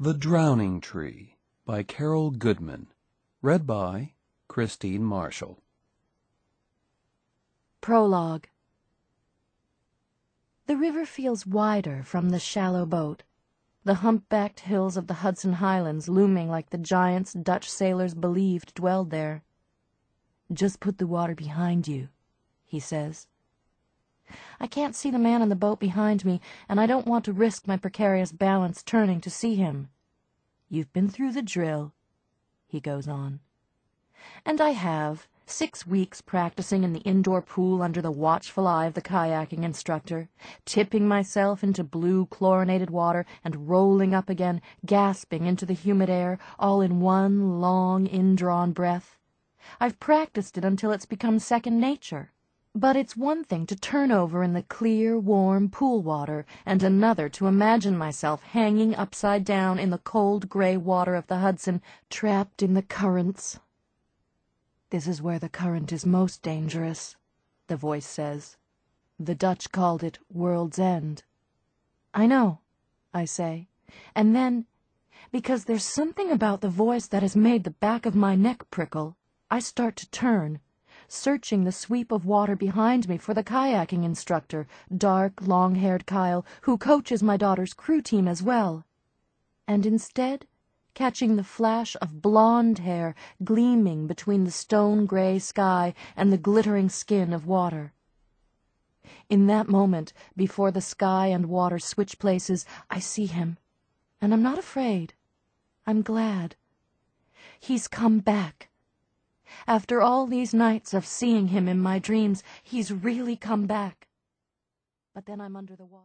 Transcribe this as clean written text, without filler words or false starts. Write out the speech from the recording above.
The Drowning Tree by Carol Goodman. Read by Christine Marshall. Prologue. The river feels wider from the shallow boat, the humpbacked hills of the Hudson Highlands looming like the giants Dutch sailors believed dwelled there. "Just put the water behind you," he says. I can't see the man in the boat behind me, and I don't want to risk my precarious balance turning to see him. "You've been through the drill," he goes on. And I have, 6 weeks practicing in the indoor pool under the watchful eye of the kayaking instructor, tipping myself into blue chlorinated water and rolling up again, gasping into the humid air, all in one long indrawn breath. I've practiced it until it's become second nature. But it's one thing to turn over in the clear, warm pool water, and another to imagine myself hanging upside down in the cold gray water of the Hudson, trapped in the currents. "This is where the current is most dangerous," the voice says. "The Dutch called it World's End." "I know," I say, and then, because there's something about the voice that has made the back of my neck prickle, I start to turn, searching the sweep of water behind me for the kayaking instructor, dark, long-haired Kyle, who coaches my daughter's crew team as well, and instead catching the flash of blonde hair gleaming between the stone-gray sky and the glittering skin of water. In that moment, before the sky and water switch places, I see him, and I'm not afraid. I'm glad. He's come back. After all these nights of seeing him in my dreams, he's really come back. But then I'm under the water.